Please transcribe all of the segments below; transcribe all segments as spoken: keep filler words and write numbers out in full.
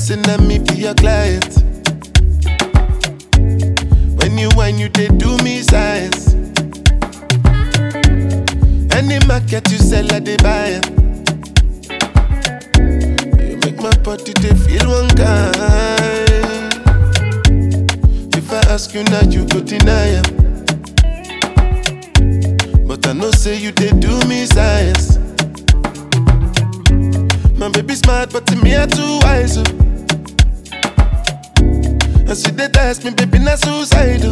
asking at me be your client. When you whine, you they do me science. Any market you sell, I they buy it. You make my body they feel one kind. If I ask you now, you go deny it. But I know say you they do me science. My baby smart, but to me I too wise. And see they test me, baby, not suicidal.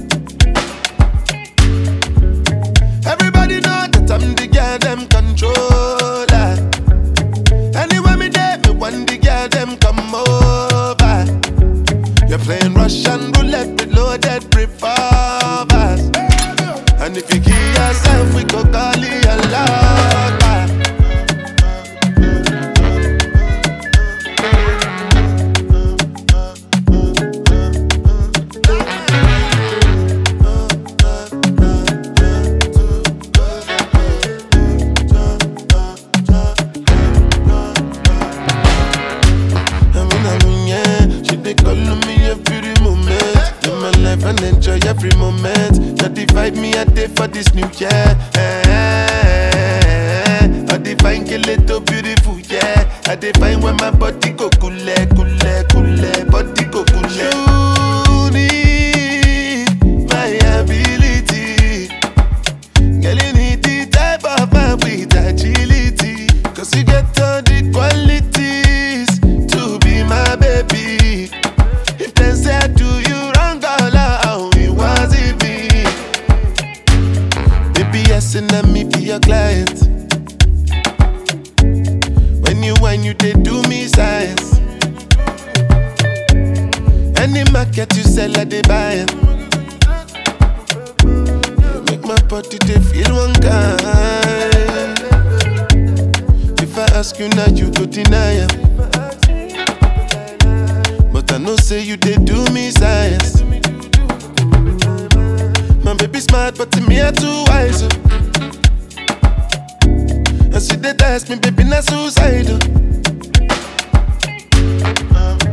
Everybody know that I'm the girl them controller. Anywhere me there, me want the girl them come over. You're playing Russian roulette with loaded revolvers. And if you kill yourself, we go call it a lover. And enjoy every moment. Not divide me a day for this new year. I define kill it so beautiful, yeah. I define when my body go cool, cool, cool, body go cool. You need my ability. Girl, you need the type of man with agility. Cause you get all the qualities to be my baby. If they say I do you asking at me be your client. When you whine, you they do me science. Any market you sell, I they buy it. You make my body they feel one kind. If I ask you now, you go deny it. But I know say you they do me science. My baby smart, but to me I too wise. And see they test me, baby, not suicidal.